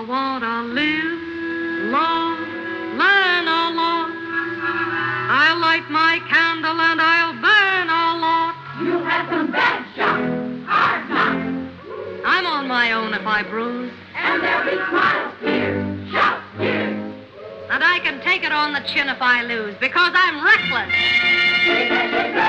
want to live long, learn a lot. I'll light my candle and I'll burn a lot. You've had some bad shots, hard knocks. I'm on my own if I bruise. And there'll be smiles, tears, shouts, tears. And I can take it on the chin if I lose, because I'm reckless.